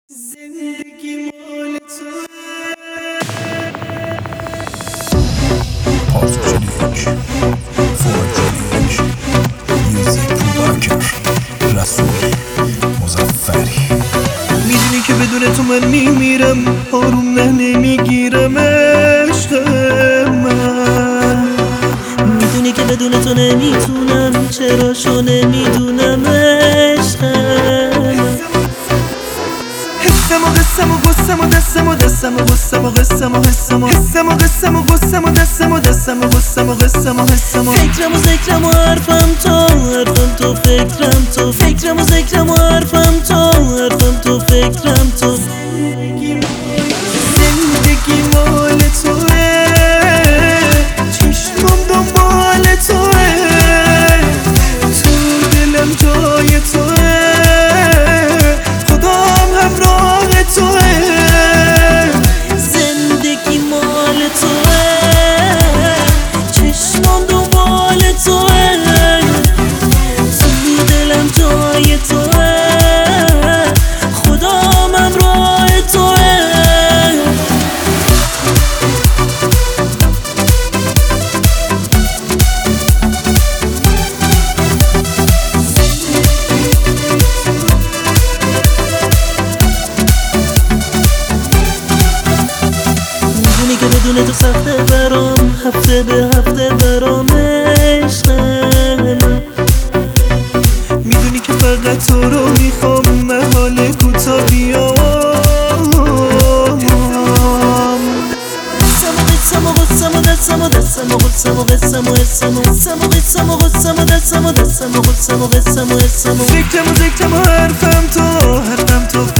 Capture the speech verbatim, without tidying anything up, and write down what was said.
زندگی مال توه. پارتوچلیک فورچلیک میوزیک پروداکر رسول مظفری. میدونی که بدون تو من میمیرم، آروم نه نمیگیرم عشق من. میدونی که بدون تو نمیتونم، چرا شو نمیدونم عشق من. حسم و قسم و قسم و دستم و دستم و قسم و قسم و حسم و حسم و قسم و قسم و دستم و دستم و قسم و قسم و حسم و فکرم و ذکرم و حرفم تو، حرفم تو فکرم تو، فکرم و ذکرم و حرفم تو، حرفم تو فکرم تو. زندگی مال توه، چشمم دنبال توه، تو دلم جای توه، خدام همراه توه. زندگی مال توه، چشمم دنبال توه، تو دلم جای توه، خدام همراه توه. میدونی که بدون تو سخته برام، هفته به هفته برام عشق من. میدونی که فقط تو رو میخوام، من حال کوتا بیام. قسم و قسم و دستم و دستم و قسم و قسم و حسم و قسم و قسم و قسم و دستم و دستم و قسم و قسم و حسم و فکرم و ذکرم و حرفم تو، حرفم تو